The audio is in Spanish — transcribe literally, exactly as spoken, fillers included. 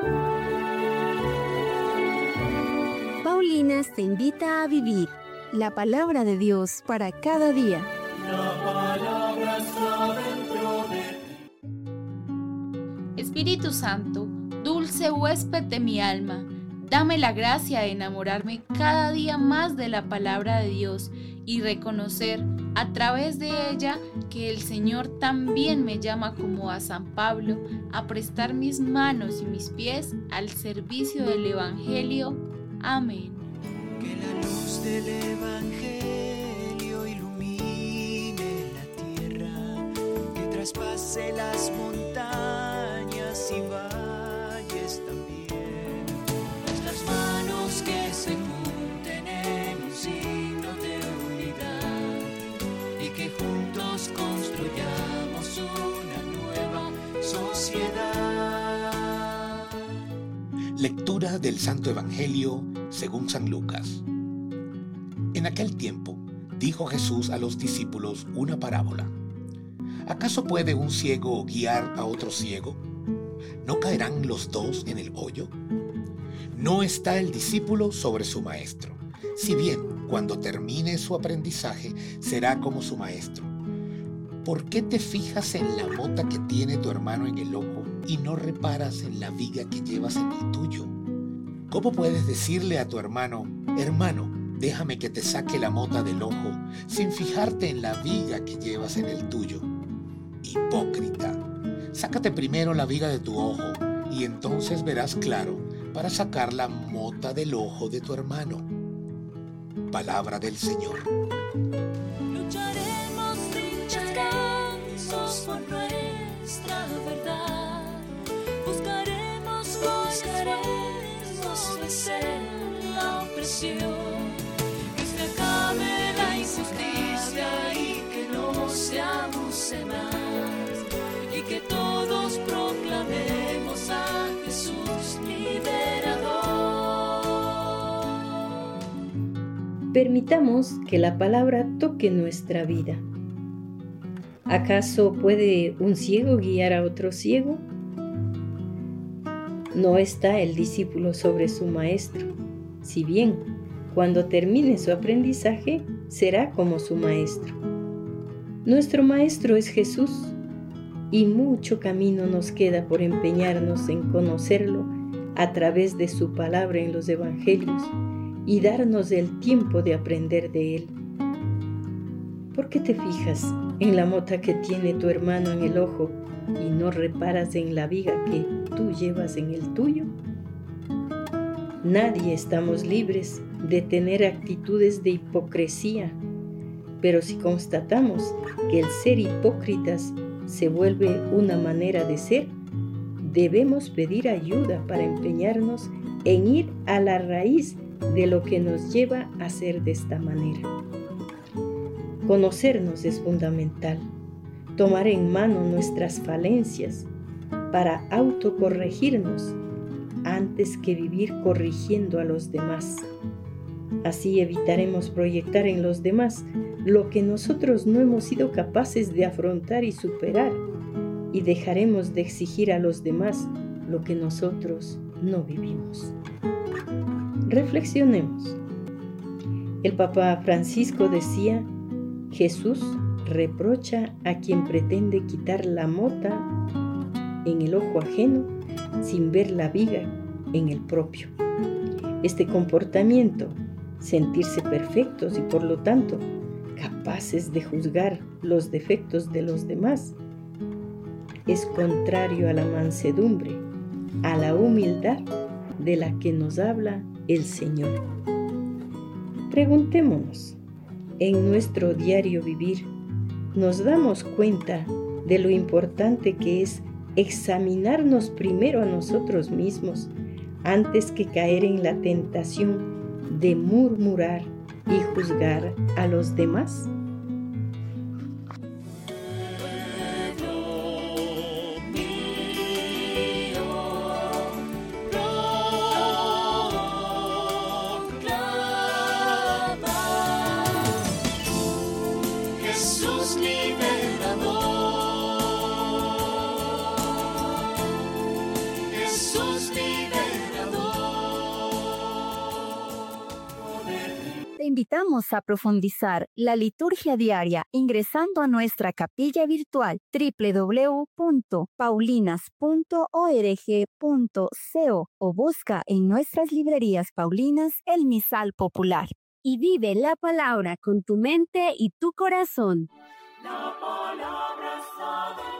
Paulinas te invita a vivir la palabra de Dios para cada día. La palabra está dentro de ti. Espíritu Santo, dulce huésped de mi alma, dame la gracia de enamorarme cada día más de la palabra de Dios y reconocer a través de ella que el Señor también me llama como a San Pablo a prestar mis manos y mis pies al servicio del Evangelio. Amén. Que la luz del Evangelio ilumine la tierra, que traspase las montañas y valles también. Las manos que se junten en un signo de unidad y que juntos construyamos una nueva sociedad. Lectura del Santo Evangelio según San Lucas. En aquel tiempo dijo Jesús a los discípulos una parábola. ¿Acaso puede un ciego guiar a otro ciego? ¿No caerán los dos en el hoyo? No está el discípulo sobre su maestro, si bien cuando termine su aprendizaje será como su maestro. ¿Por qué te fijas en la mota que tiene tu hermano en el ojo y no reparas en la viga que llevas en el tuyo? ¿Cómo puedes decirle a tu hermano, hermano, déjame que te saque la mota del ojo, sin fijarte en la viga que llevas en el tuyo? Hipócrita, sácate primero la viga de tu ojo y entonces verás claro para sacar la mota del ojo de tu hermano. Palabra del Señor. Lucharemos sin descansos por nuestra verdad. Buscaremos, buscaremos vencer la opresión. Que se acabe la injusticia y que no se abuse más. Y que todos proclamemos a Jesús liberador. Permitamos que la palabra toque nuestra vida. ¿Acaso puede un ciego guiar a otro ciego? No está el discípulo sobre su maestro, si bien cuando termine su aprendizaje será como su maestro. Nuestro maestro es Jesús y mucho camino nos queda por empeñarnos en conocerlo a través de su palabra en los evangelios y darnos el tiempo de aprender de él. ¿Por qué te fijas en la mota que tiene tu hermano en el ojo y no reparas en la viga que tú llevas en el tuyo? Nadie estamos libres de tener actitudes de hipocresía, pero si constatamos que el ser hipócritas se vuelve una manera de ser, debemos pedir ayuda para empeñarnos en ir a la raíz de lo que nos lleva a ser de esta manera. Conocernos es fundamental, tomar en mano nuestras falencias para autocorregirnos antes que vivir corrigiendo a los demás. Así evitaremos proyectar en los demás lo que nosotros no hemos sido capaces de afrontar y superar, y dejaremos de exigir a los demás lo que nosotros no vivimos. Reflexionemos. El Papa Francisco decía: Jesús reprocha a quien pretende quitar la mota en el ojo ajeno sin ver la viga en el propio. Este comportamiento, sentirse perfectos y por lo tanto capaces de juzgar los defectos de los demás, es contrario a la mansedumbre, a la humildad de la que nos habla el Señor. Preguntémonos, en nuestro diario vivir, ¿nos damos cuenta de lo importante que es examinarnos primero a nosotros mismos antes que caer en la tentación de murmurar y juzgar a los demás? Jesús liberador, Jesús liberador. invitamos a profundizar la liturgia diaria ingresando a nuestra capilla virtual doble u doble u doble u punto paulinas punto org punto co o busca en nuestras librerías paulinas el misal popular. Y vive la palabra con tu mente y tu corazón. La palabra está